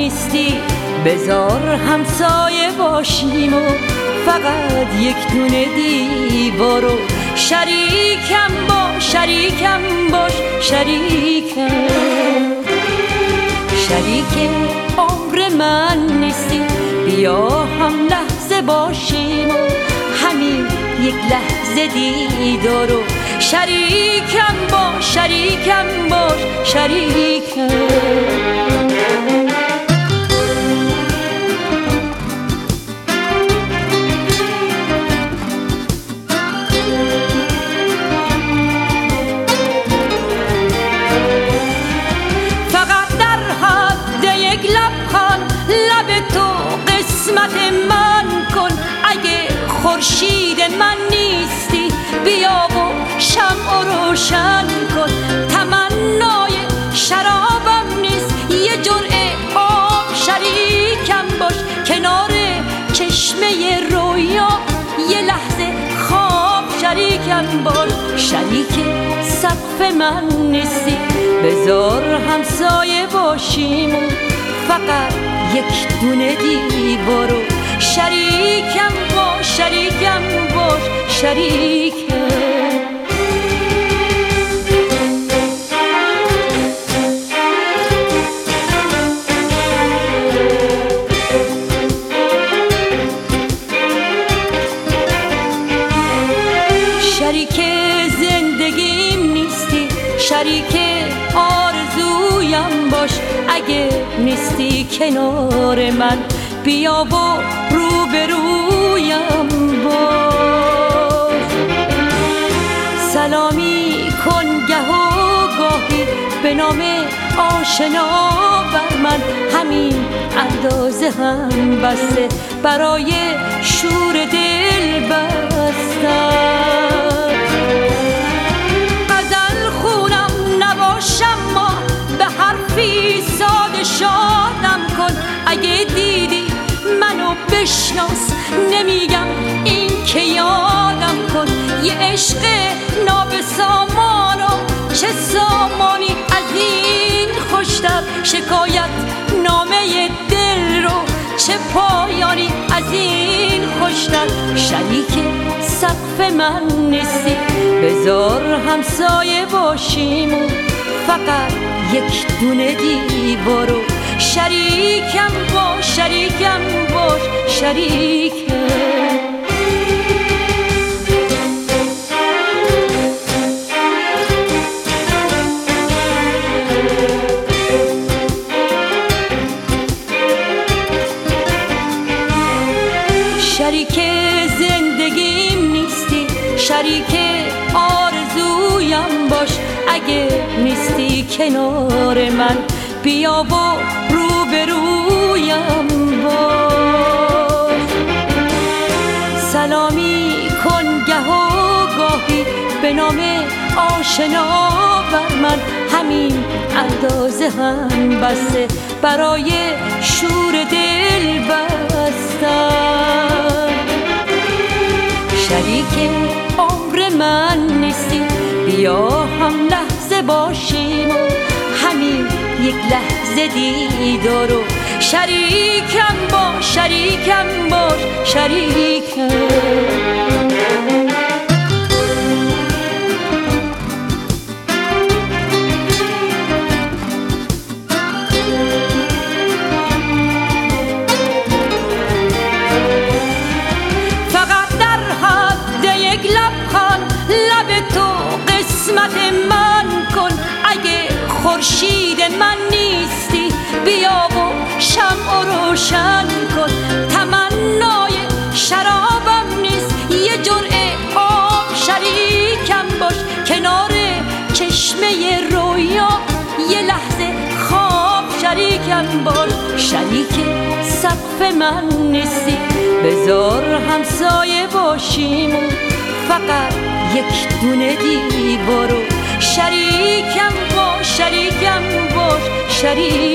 نیستی بذار همسایه باشیم و فقط یک دونه دیوارو شریکم باش شریکم باش شریکم شریک عمر من نیستی بیا هم لحظه باشیم و همین یک لحظه دیدارو شریکم باش شریکم باش شریکم خورشید من نیستی بیا و شمع روشن کن تمنای شرابم نیست یه جرعه آب شریکم باش کنار چشمه رویا یه لحظه خواب شریکم باش شریک سقف من نیستی بذار همسایه باشیم و فقط یک دونه دیوارو شریکم باش شریکم باش شریکم شریک زندگیم نیستی شریک آرزویم باش اگه نیستی کنار من بیا و روبرویم باش سلامی کن گه و گاهی به نام آشنا بر من همین اندازه هم بسته برای شور دل بستم غزل خونم نباشم ما به حرفی ساده شادم کن اگه دیدی منو بشناس نمیگم این که یادم کن یه عشق نابسامان و چه سامانی از این خوشتر شکایت نامه دل رو چه پایانی از این خوشتر شریک سقف من نیستی بذار همسایه باشیم و فقط یک دونه دیوارو شریکم باش شریکم باش شریکم شریک زندگیم نیستی شریک آرزویم باش اگه نیستی کنار من بیا و روبرویم باش سلامی کن گه و گاهی به نام آشنا بر من همین اندازه هم بسته برای شور دل بستم شریک عمر من نیستی بیا هم لحظه باشیم و همین یک لحظه دیدارو شریکم باش شریکم باش شریکم فقط در حد یک لبخند لب تو قسمت من کن اگه خورشید من نیستی بیا و شمع روشن کن تمنای شرابم نیست یه جرعه آب شریکم باش کنار چشمه رویا یه لحظه خواب شریکم باش شریک سقف من نیستی بذار همسایه باشیم و فقط یک دونه دیوارو شریکم باش شریکم باش شریک